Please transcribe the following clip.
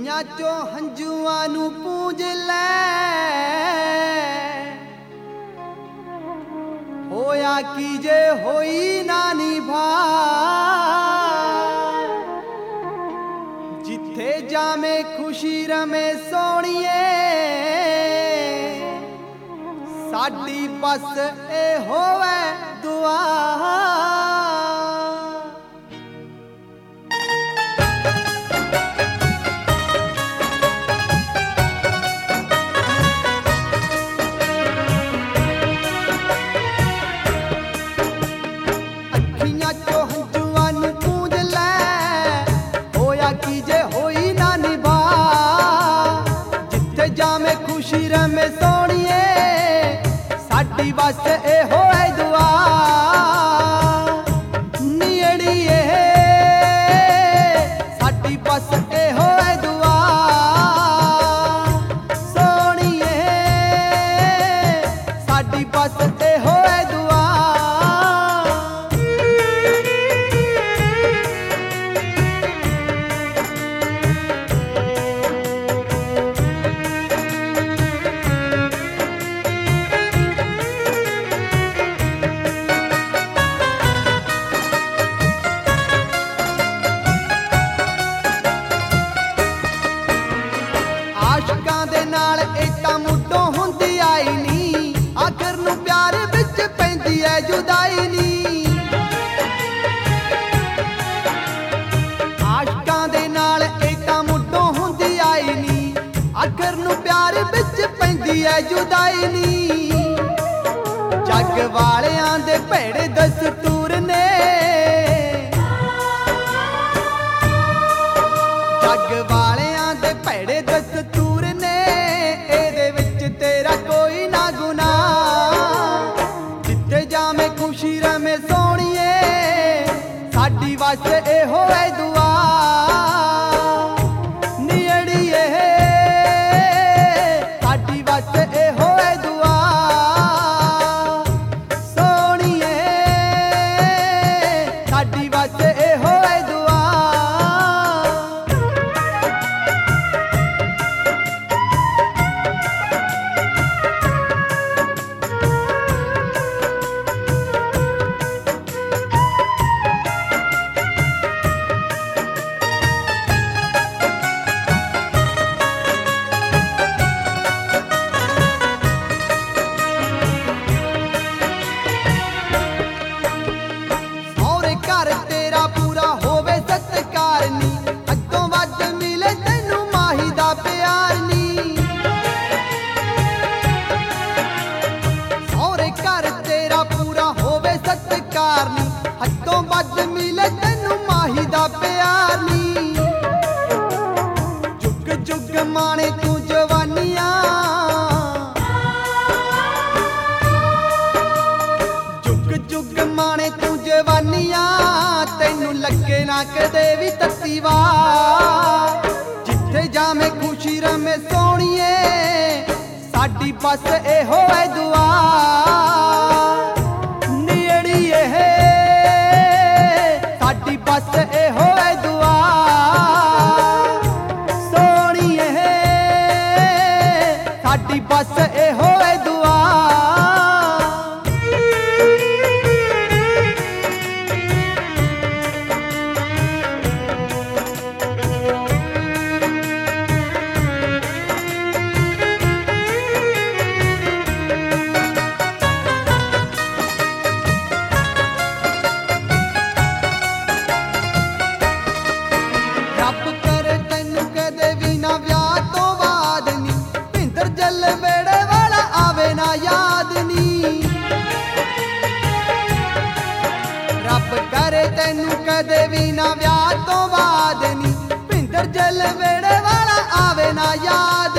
ਅੱਖੀਆਂ ਚੋਂ ਹੰਝੂਆਂ ਨੂੰ ਪੂੰਝ ਲੈ ਹੋਇਆ ਕੀ ਜੇ ਹੋਈ ਨਾ ਨਿਭਾ ਜਿੱਥੇ ਜਾਵੇਂ ਖੁਸ਼ੀ ਰਮੇ ਸੋਹਣੀਏ ਸਾਡੀ ਬਸ ਇਹ ਹੋਵੇ ਦੁਆ खुशी रमे सोनिए साडी बस ए होए दुआ नियड़िए साडी बस ए होए दुआ सोनिए साडी बस ए होए दुआ आशिकां दे नाल इतां मुड्डों हुंदी आई नी आखिर नूं प्यार विच पैंदी ऐ जुदाई नी आशिकां दे नाल इतां मुड्डों हुंदी आई नी आखिर नूं प्यार विच पैंदी ऐ जुदाई नी जग वालियां दे भेड़े दस्तूर ने जग वालियां दे भेड़े दस्तूर ने एदे विच तेरा कोई ना गुनाह जिथे जावे खुशी रमे सोनिए साडी बस ए होए दुआ नियड़िए साडी बस ए होए दुआ सोनिए साडी बस ए होए दुआ तेरा पूरा होवे सत्कार नी अगों वध मिले तैनू माही दा प्यार नी सौरे घर तेरा पूरा होवे सत्कार नी अगों वध मिले तैनू माही दा प्यार नी जुग जुग माणे तू जवानियां जुग जुग माणे तू जवानियां तैनू लगे ना कदे भी तत्तीवा जिथे जावे खुशी रमे सोनिए साडी बस ए होए दुआ नियड़िए साडी बस ए होए दुआ सोनिए साडी बस ए होए दुआ रब करे तैनू कदे भी ना व्याह तो बाद नी भिंदर जल वेड़े वाला आवे ना याद नी रब करे तैनू कदे भी ना व्याह तो बाद नी भिंदर जल वेड़े वाला आवे ना याद